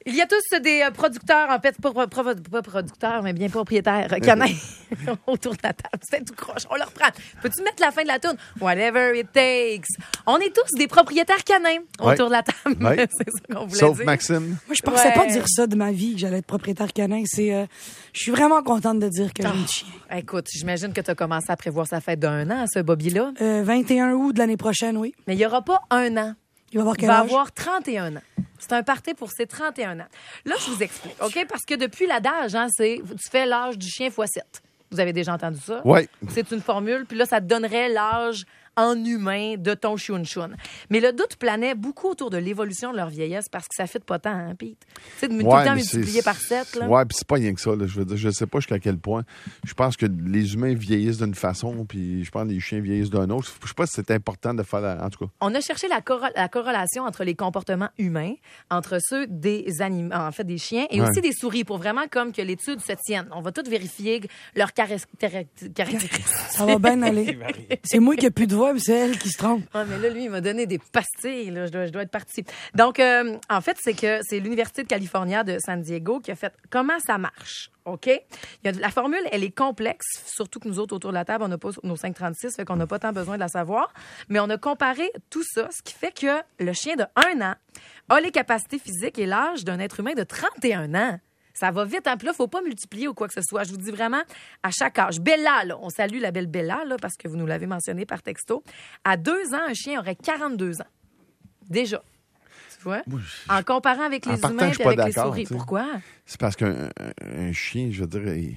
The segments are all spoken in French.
Il y a tous des producteurs, en fait, pas producteurs, mais bien propriétaires canins autour de la table. C'est tout croche. On le reprend. Peux-tu mettre la fin de la tourne? Whatever it takes. On est tous des propriétaires canins autour de la table. Ouais. C'est ça qu'on voulait Sauf dire. Maxime. Moi, je pensais pas dire ça de ma vie, que j'allais être propriétaire canin. Je suis vraiment contente de dire que j'ai un chien. Écoute, j'imagine que tu as commencé à prévoir sa fête d'1 an, ce Bobby-là. 21 août de l'année prochaine, oui. Mais il n'y aura pas 1 an. Il va avoir Il quel va âge? avoir 31 ans. C'est un party pour ses 31 ans. Là, je vous explique, OK? Parce que depuis l'adage, c'est tu fais l'âge du chien x 7. Vous avez déjà entendu ça? Oui. C'est une formule, puis là, ça te donnerait l'âge en humain de ton chioun-chioun. Mais le doute planait beaucoup autour de l'évolution de leur vieillesse parce que ça ne fit pas tant, hein, Pete? Tu sais, tout le temps multiplié par 7, là. Ouais, puis c'est pas rien que ça, là. Je veux dire, je sais pas jusqu'à quel point. Je pense que les humains vieillissent d'une façon, puis je pense que les chiens vieillissent d'une autre. Je sais pas si c'est important de faire en tout cas. On a cherché la corrélation entre les comportements humains, entre ceux des animaux, en fait, des chiens, et aussi des souris, pour vraiment comme que l'étude se tienne. On va tout vérifier leurs caractéristiques. Ça va bien aller. C'est moi qui n'ai plus de voix, mais c'est elle qui se trompe. Ah, mais là, lui, il m'a donné des pastilles. Là. Je dois être partie. Donc, en fait, c'est l'Université de Californie de San Diego qui a fait comment ça marche. OK? La formule, elle est complexe, surtout que nous autres, autour de la table, on n'a pas nos 536, fait qu'on n'a pas tant besoin de la savoir. Mais on a comparé tout ça, ce qui fait que le chien de 1 an a les capacités physiques et l'âge d'un être humain de 31 ans. Ça va vite. Puis là, il ne faut pas multiplier ou quoi que ce soit. Je vous dis vraiment, à chaque âge. Bella, là, on salue la belle Bella, là, parce que vous nous l'avez mentionné par texto. À 2 ans, un chien aurait 42 ans. Déjà. Tu vois? En comparant avec les humains et avec les souris. T'sais. Pourquoi? C'est parce qu'un chien, je veux dire,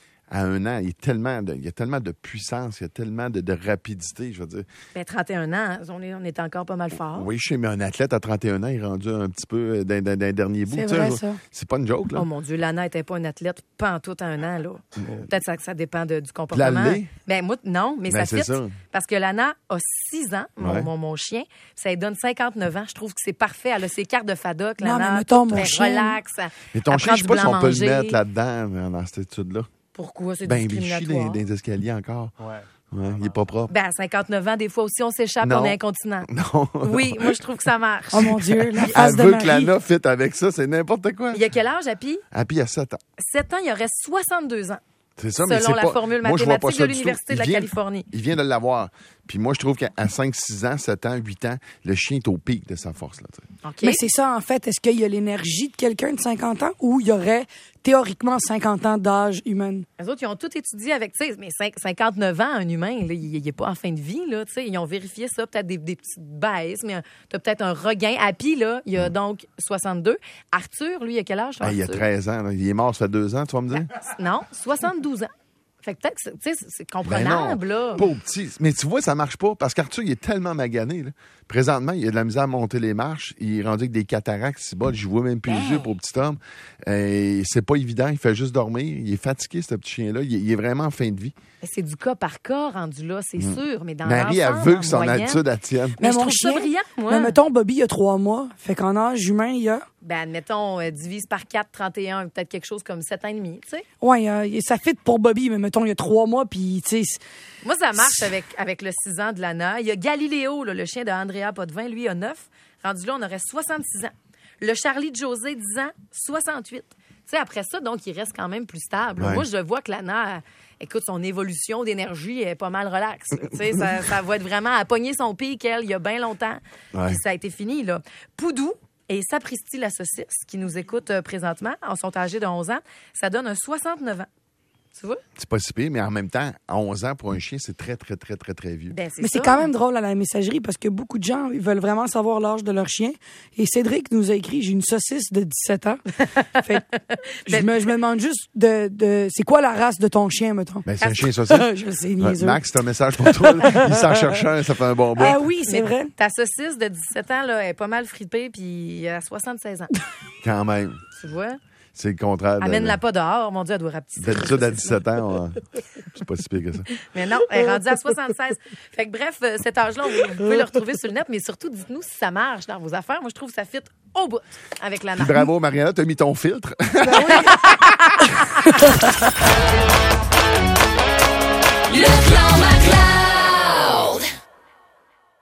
à 1 an, il y a tellement de puissance, il y a tellement de rapidité, je veux dire. Ben, 31 ans, on est encore pas mal fort. Oui, je sais, mais un athlète à 31 ans, il est rendu un petit peu d'un dernier bout. C'est vrai, ça. C'est pas une joke, là. Oh mon Dieu, Lana n'était pas une athlète pas en tout à 1 an, là. Peut-être que ça dépend du comportement. L'allée? Ben, moi, non, mais ça fit. Ça. Parce que Lana a 6 ans, mon chien. Ça lui donne 59 ans. Je trouve que c'est parfait. Elle a ses cartes de FADOC, Non, Lana. mais mettons, tout, mon chien... relax. Mais ton chien, je sais pas si on peut manger. le mettre là-dedans, dans cette étude-là. Pourquoi? C'est Ben, il chie discriminatoire. dans les escaliers encore. Ouais, il est pas propre. Ben, à 59 ans, des fois aussi, on s'échappe, Non. on est incontinent. Non. Oui, moi, je trouve que ça marche. Oh mon Dieu, la face Elle de veut que Marie. Lana fit avec ça, c'est n'importe quoi. Il y a quel âge, Happy? Happy, il a 7 ans. 7 ans, il y aurait 62 ans. C'est ça, mais Selon c'est la pas... formule Moi, je vois pas mathématique ça de du tout. l'Université de la Californie. Il vient de l'avoir. Puis moi, je trouve qu'à 5, 6 ans, 7 ans, 8 ans, le chien est au pic de sa force. Là, OK. Mais c'est ça, en fait. Est-ce qu'il y a l'énergie de quelqu'un de 50 ans ou il y aurait théoriquement 50 ans d'âge humain? Les autres, ils ont tout étudié avec, tu sais, mais 59 ans, un humain, là, il n'est pas en fin de vie, là, tu sais. Ils ont vérifié ça, peut-être des petites baisses, mais tu as peut-être un regain. Happy, là, il a donc 62. Arthur, lui, il a quel âge, il a 13 ans. Là. Il est mort, ça fait 2 ans, tu vas me dire? Non, 72 ans. Fait que peut-être que tu sais, c'est Ben comprenable, non, là. pas au petit. Mais tu vois, ça marche pas parce qu'Arthur, il est tellement magané. Là. Présentement, il a de la misère à monter les marches. Il est rendu avec des cataractes, si bas. Je vois même plus les yeux pour le petit homme. C'est pas évident. Il fait juste dormir. Il est fatigué, ce petit chien-là. Il est vraiment en fin de vie. Mais c'est du cas par cas rendu là, c'est sûr. Mais dans Marie, elle l'ensemble, veut en que son moyenne, attitude, elle tienne. Mais je mon trouve ça brillant, moi. Mais mettons, Bobby, il a 3 mois. Fait qu'en âge humain, il y a... Ben, admettons, divise par 4, 31, peut-être quelque chose comme 7 ans et demi, tu sais. Ouais, ça fit pour Bobby, mais mettons, il y a 3 mois, puis tu sais... Moi, ça marche avec le 6 ans de Lana. Il y a Galiléo, là, le chien de Andrea Potvin, lui, il a 9. Rendu là, on aurait 66 ans. Le Charlie de José, 10 ans, 68. Tu sais, après ça, donc, il reste quand même plus stable. Ouais. Moi, je vois que Lana, écoute, son évolution d'énergie est pas mal relaxe. Tu sais, ça va être vraiment à pogner son pic, elle, il y a bien longtemps. Ouais. Puis ça a été fini, là. Poudou et Sapristi la saucisse, qui nous écoutent présentement, sont âgés de 11 ans, ça donne un 69 ans. Tu vois? C'est pas si pire, mais en même temps, à 11 ans, pour un chien, c'est très, très, très, très, très vieux. Ben, Mais c'est quand même drôle à la messagerie parce que beaucoup de gens ils veulent vraiment savoir l'âge de leur chien. Et Cédric nous a écrit « J'ai une saucisse de 17 ans. » Fait je me demande juste c'est quoi la race de ton chien, mettons? Ben, c'est un chien saucisse. Je le sais, niaiseux. Max, c'est un message pour toi. Là. Il s'en cherche un, ça fait un bon bout. Ah oui, c'est vrai. Ta saucisse de 17 ans, là, est pas mal fripée, puis elle a 76 ans. Quand même. Tu vois? C'est le contraire. Amène-la pas dehors. Mon Dieu, elle doit rapetisser. D'habitude, à 17 ans, c'est pas si pire que ça. Mais non, elle est rendue à 76. Fait que bref, cet âge-là, vous pouvez le retrouver sur le net, mais surtout, dites-nous si ça marche dans vos affaires. Moi, je trouve que ça fit au bout avec la Puis marque. bravo, Mariana, t'as mis ton filtre. Le clan Macla.